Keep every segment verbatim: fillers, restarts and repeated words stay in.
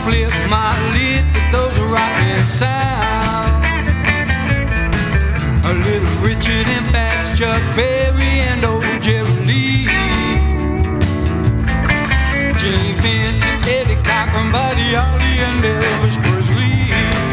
flip my lid to those rockin' sounds. A little Richard and Fats, Chuck Berry and old Jerry Lee, Jimmy Vincent, Eddie Cochran, Buddy Holly and Elvis Presley.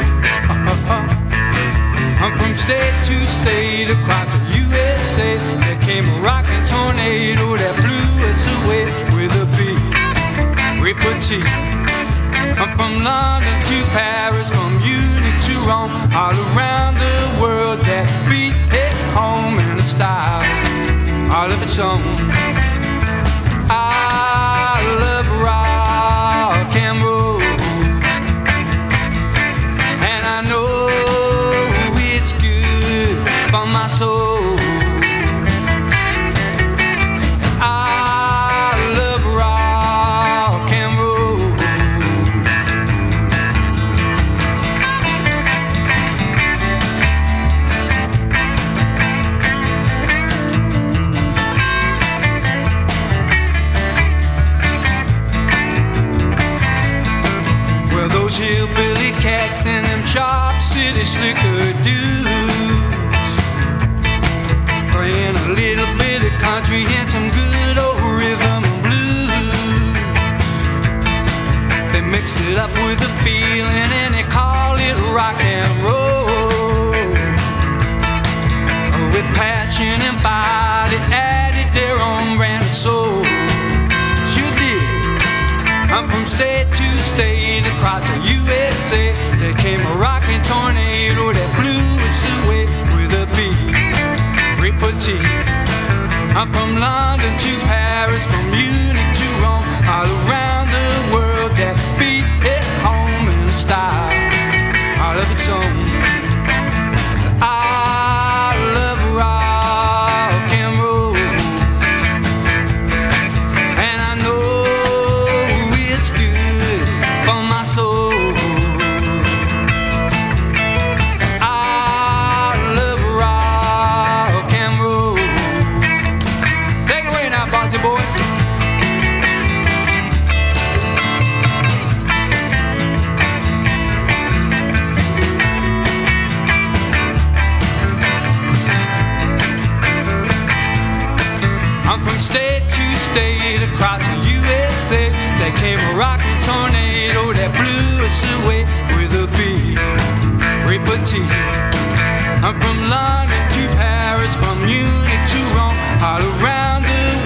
I'm from state to state across the U S A. There came a rockin' tornado that blew us away with a big repartee. I'm from London to Paris, from Munich to Rome, all around the world that beat it home in a style, all of its own. I love rock and roll, and I know it's good for my soul. Those hillbilly cats and them sharp city slicker dudes, playing a little bit of country and some good old rhythm and blues. They mixed it up with a feeling and they call it rock and roll. With passion and body added their own brand of soul. You did. I'm from state to state across the U S A. There came a rockin' tornado that blew us away with a big repartee. I'm from London to Paris, from Munich to Rome, all around the world that beat it home in a style, all of its own. I love rock and roll, and I know it's good for my soul. I love rock and roll. Take it away now, Balti boy. I'm from state to state across the U S A. There came a rockin' tornado that blew us away with a big repartee. I'm from London to Paris, from Munich to Rome, all around the